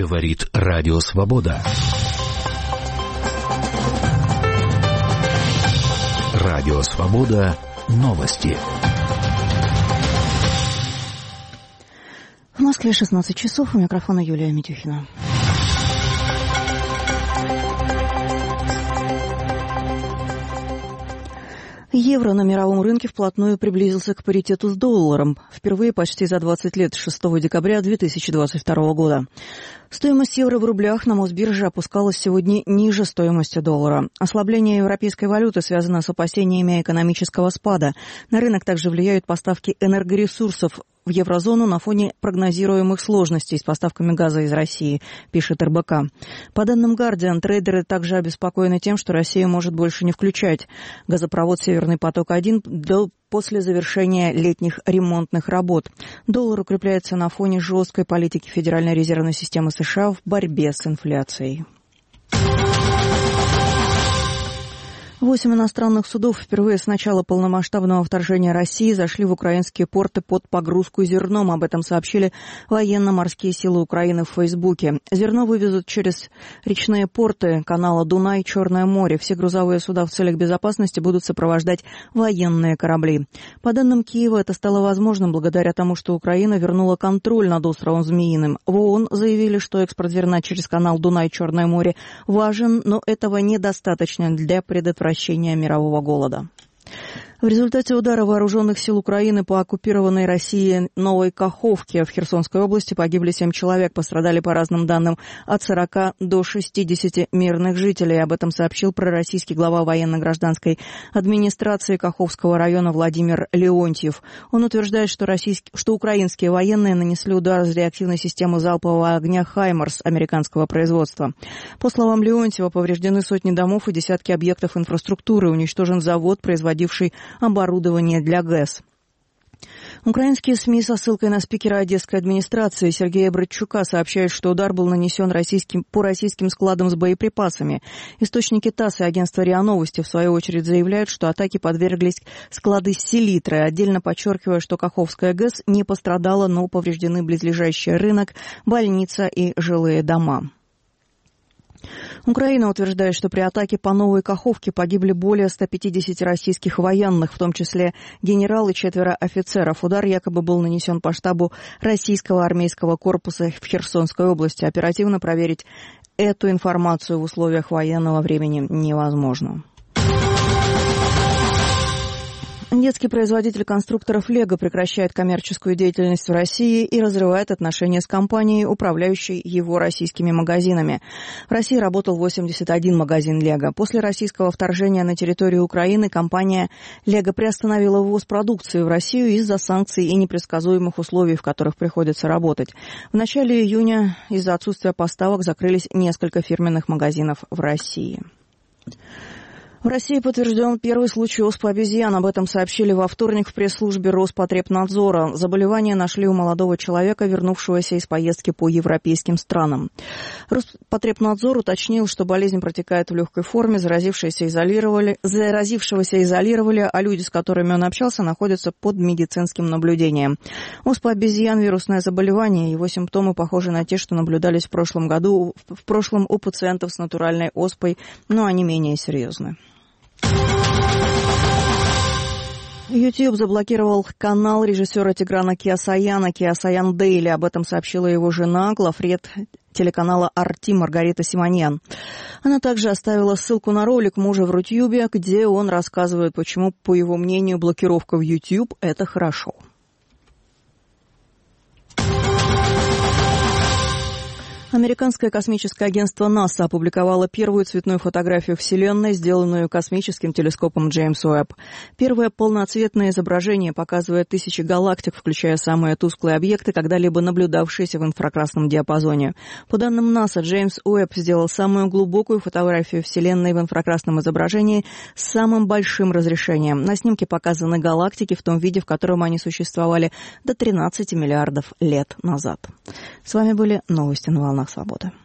Говорит Радио Свобода. Радио Свобода. Новости. В Москве 16 часов. У микрофона Юлия Митюхина. Евро на мировом рынке вплотную приблизился к паритету с долларом. Впервые почти за 20 лет, 6 декабря 2022 года. Стоимость евро в рублях на Мосбирже опускалась сегодня ниже стоимости доллара. Ослабление европейской валюты связано с опасениями экономического спада. На рынок также влияют поставки энергоресурсов в еврозону на фоне прогнозируемых сложностей с поставками газа из России, пишет РБК. По данным Guardian, трейдеры также обеспокоены тем, что Россия может больше не включать газопровод «Северный поток-1» после завершения летних ремонтных работ. Доллар укрепляется на фоне жесткой политики Федеральной резервной системы США в борьбе с инфляцией. 8 иностранных судов впервые с начала полномасштабного вторжения России зашли в украинские порты под погрузку зерном. Об этом сообщили военно-морские силы Украины в Фейсбуке. Зерно вывезут через речные порты канала Дунай, Черное море. Все грузовые суда в целях безопасности будут сопровождать военные корабли. По данным Киева, это стало возможным благодаря тому, что Украина вернула контроль над островом Змеиным. В ООН заявили, что экспорт зерна через канал Дунай, Черное море важен, но этого недостаточно для предотвращения мирового голода. В результате удара вооруженных сил Украины по оккупированной Россией Новой Каховке в Херсонской области погибли 7 человек, пострадали по разным данным от 40 до 60 мирных жителей. Об этом сообщил пророссийский глава военно-гражданской администрации Каховского района Владимир Леонтьев. Он утверждает, что украинские военные нанесли удар из реактивной системы залпового огня «Хаймарс» американского производства. По словам Леонтьева, повреждены сотни домов и десятки объектов инфраструктуры, уничтожен завод, производивший оборудование для ГЭС. Украинские СМИ со ссылкой на спикера Одесской администрации Сергея Братчука сообщают, что удар был нанесен по российским складам с боеприпасами. Источники ТАСС и агентства РИА Новости в свою очередь заявляют, что атаке подверглись склады с селитрой, отдельно подчеркивая, что Каховская ГЭС не пострадала, но повреждены близлежащий рынок, больница и жилые дома. Украина утверждает, что при атаке по Новой Каховке погибли более 150 российских военных, в том числе генерал и 4 офицеров. Удар якобы был нанесен по штабу российского армейского корпуса в Херсонской области. Оперативно проверить эту информацию в условиях военного времени невозможно. Детский производитель конструкторов «Лего» прекращает коммерческую деятельность в России и разрывает отношения с компанией, управляющей его российскими магазинами. В России работал 81 магазин «Лего». После российского вторжения на территорию Украины компания «Лего» приостановила ввоз продукции в Россию из-за санкций и непредсказуемых условий, в которых приходится работать. В начале июня из-за отсутствия поставок закрылись несколько фирменных магазинов в России. В России подтвержден первый случай оспы обезьян. Об этом сообщили во вторник в пресс-службе Роспотребнадзора. Заболевание нашли у молодого человека, вернувшегося из поездки по европейским странам. Роспотребнадзор уточнил, что болезнь протекает в легкой форме, заразившегося изолировали, а люди, с которыми он общался, находятся под медицинским наблюдением. Оспа обезьян – вирусное заболевание. Его симптомы похожи на те, что наблюдались в прошлом у пациентов с натуральной оспой, но они менее серьезны. YouTube заблокировал канал режиссера Тиграна Кеосаяна «Кеосаян Дейли». Об этом сообщила его жена, главред телеканала «Арти» Маргарита Симоньян. Она также оставила ссылку на ролик мужа в Рутюбе, где он рассказывает, почему, по его мнению, блокировка в YouTube – это хорошо. Американское космическое агентство НАСА опубликовало первую цветную фотографию Вселенной, сделанную космическим телескопом Джеймс Уэбб. Первое полноцветное изображение показывает тысячи галактик, включая самые тусклые объекты, когда-либо наблюдавшиеся в инфракрасном диапазоне. По данным НАСА, Джеймс Уэбб сделал самую глубокую фотографию Вселенной в инфракрасном изображении с самым большим разрешением. На снимке показаны галактики в том виде, в котором они существовали до 13 миллиардов лет назад. С вами были новости на волнах свободы.